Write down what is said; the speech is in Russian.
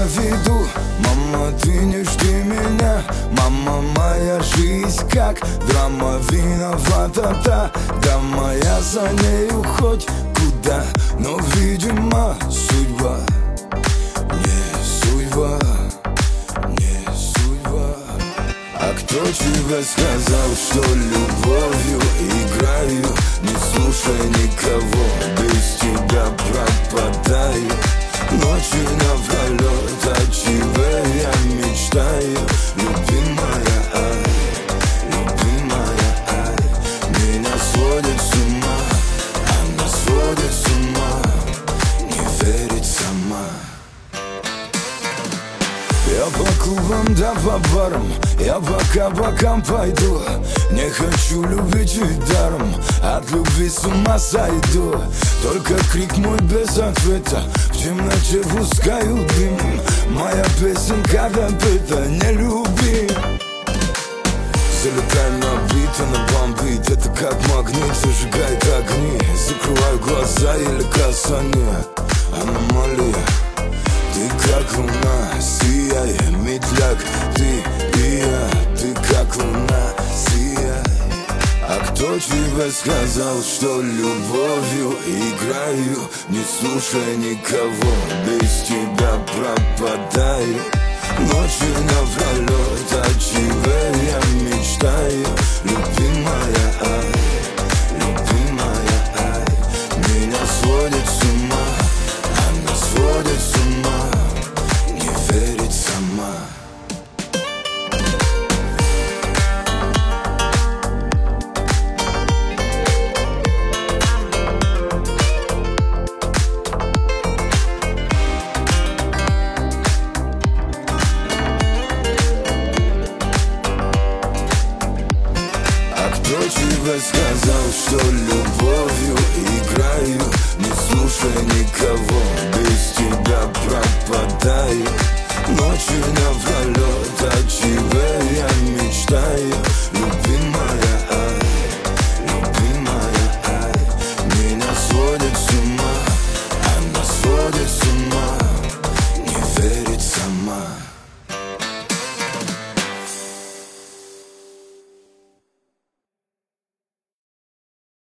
на виду. Мама, ты не жди меня, мама, моя жизнь как драма. Виновата та дама, я за нею хоть куда. Но, видимо, судьба не судьба, не судьба. А кто тебе сказал, что любовью играю? Не слушай никого, без тебя пропадаю. Ночи напролет, о тебе я мечтаю. Любимая, ай, любимая, ай. Меня сводит с ума, она сводит с ума, не верит сама. Я по клубам да по барам, я по кабакам пойду. Не хочу любить ведь даром, от любви с ума сойду. Только крик мой без ответа, в темноте пускаю дым. Моя песенка допыта, не люби. Залетай на бит, она бомбит, это как магнит, зажигает огни. Закрываю глаза, еле касание, аномалия. Ты как луна, сияй, медляк, ты и я. Ты как луна, сияй. А кто тебе сказал, что любовью играю? Не слушай никого, без тебя пропадаю. Ночи напролет, о тебе я мечтаю. Любимая, ай, любимая, ай. Меня сводит с ума, она сводит с ума, не верит сама. Кто тебе сказал, что любовью играю? Не слушай никого,